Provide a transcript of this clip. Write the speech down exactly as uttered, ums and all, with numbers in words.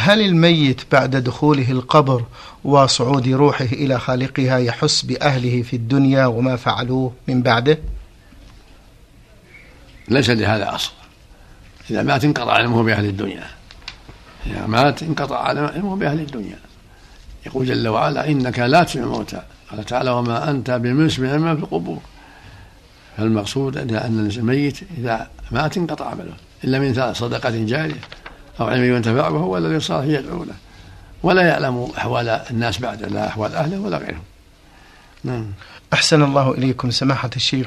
هل الميت بعد دخوله القبر وصعود روحه إلى خالقها يحس بأهله في الدنيا وما فعلوه من بعده؟ ليس لهذا أصل. إذا مات انقطع علمه بأهل الدنيا، إذا مات انقطع علمه بأهل الدنيا. يقول جل وعلا: إنك لا تسمع الموتى، قال تعالى: وما أنت بمسمع ما في القبور. فالمقصود أن الميت إذا مات انقطع عمله، إلا من صدقة جارية أو علم ينتفع به هو الذي صالح يدعو له، ولا يعلم أحوال الناس بعد، لا أحوال أهله ولا غيرهم. أحسن الله إليكم سماحة الشيخ.